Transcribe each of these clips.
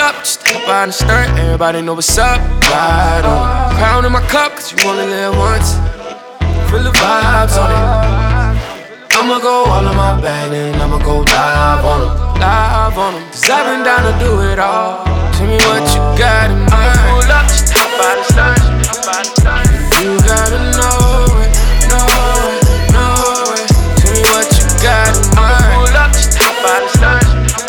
up, just hop out and start. Everybody know what's up, ride on it. Crown in my cup, cause you only live once. Feel the vibes on it. I'ma go all in my bag and I'ma go live on them, live on them. Cause I've been down to do it all. Tell me what you got in mind. Pull up, just hop out and start. You gotta know it, know it, know it. Tell me what you got in mind. Pull up, just hop out and start.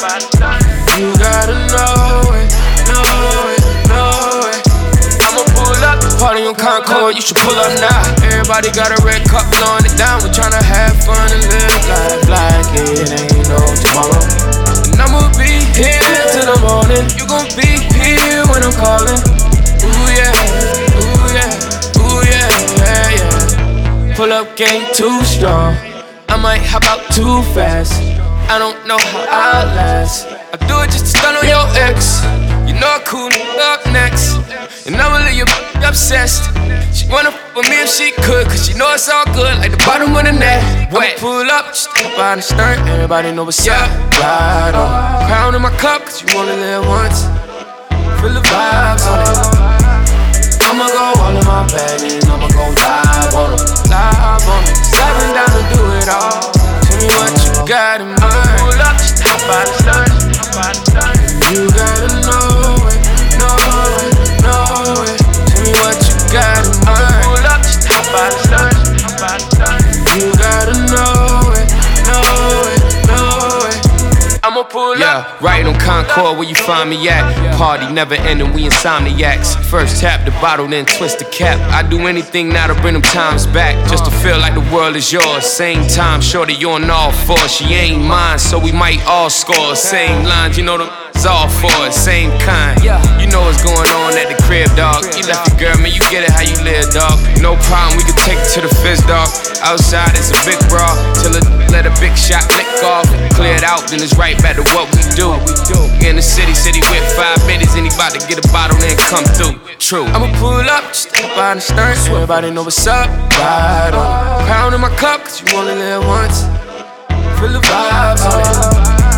You gotta know it, know it, know it. I'ma pull up, party on Concord, you should pull up now. Everybody got a red cup, blowing it down. We're tryna have fun and live life like it ain't no tomorrow. And I'ma be here till the morning. You gon' be here when I'm calling. Ooh yeah, ooh yeah, ooh yeah, yeah, yeah. Pull up game too strong. I might hop out too fast. I don't know how I'll last. I do it just to stun on your ex. You know I cool up next. And I'ma leave your obsessed. She wanna f with me if she could, cause she know it's all good, like the bottom of the net. I'ma pull up, just hop out and start. Everybody know what's up, ride on it. Crown in my cup, cause you only live once. Feel the vibes on it. I'ma go all in my bag and I'ma go live on them, live on it. Cause I've been down to do it all. Tell me what you got in mind. Pull up, just hop out and start. You gotta know it, know it, know it. Tell me what you got in mind. Pull up, just hop out and start. You gotta know it, know it, know it. I'ma pull up. Right on Concord where you find me at. Party never ending, we insomniacs. First tap the bottle, then twist the cap. I do anything now to bring them times back, just to feel like the world is yours. Same time, shorty, you on all fours. She ain't mine, so we might all score. Same lines, you know it's all for it, same kind. You know what's going on at the crib, dog. You left your girl, man, you get it how you live, dog. No problem, we can take it to the fizz, dog. Outside it's a big brawl, till it let a big shot lick off. Clear it out, then it's right back to what we do. In the city with 5 minutes, anybody get a bottle and come through. True. I'ma pull up, just hop out and start. Everybody know what's up, ride on it. Crown in my cup, cause you only live once. Feel the vibes on it.